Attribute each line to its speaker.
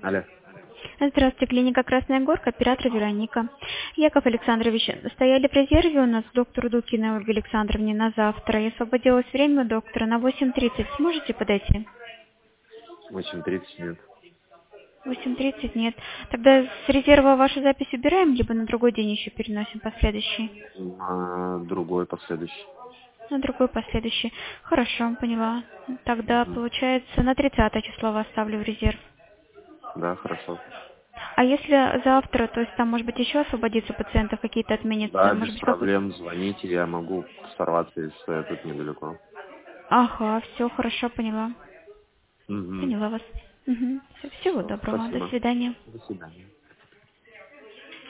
Speaker 1: Алло.
Speaker 2: Здравствуйте, клиника Красная Горка, оператор Вероника. Яков Александрович, стояли в резерве у нас доктор Дудкиной Ольге Александровне на завтра. Я освободилось время у доктора на 8:30. Сможете подойти?
Speaker 1: 8:30 нет.
Speaker 2: 8:30 нет. Тогда с резерва вашу запись убираем, либо на другой день еще переносим последующий?
Speaker 1: На другой последующий.
Speaker 2: На другой последующий. Хорошо, поняла. Тогда,
Speaker 1: Мгм.
Speaker 2: получается, на 30 число вас ставлю в резерв.
Speaker 1: Да, хорошо.
Speaker 2: А если завтра, то есть там, может быть, еще освободится пациентов, какие-то отменятся,
Speaker 1: Да,
Speaker 2: может
Speaker 1: без
Speaker 2: быть, какой-то...
Speaker 1: проблем. Звоните, я могу сорваться, если я тут недалеко.
Speaker 2: Ага, все, хорошо, поняла.
Speaker 1: Угу.
Speaker 2: Поняла вас. Угу. Всего
Speaker 1: Все,
Speaker 2: доброго. До
Speaker 1: спасибо.
Speaker 2: свидания.
Speaker 1: До свидания.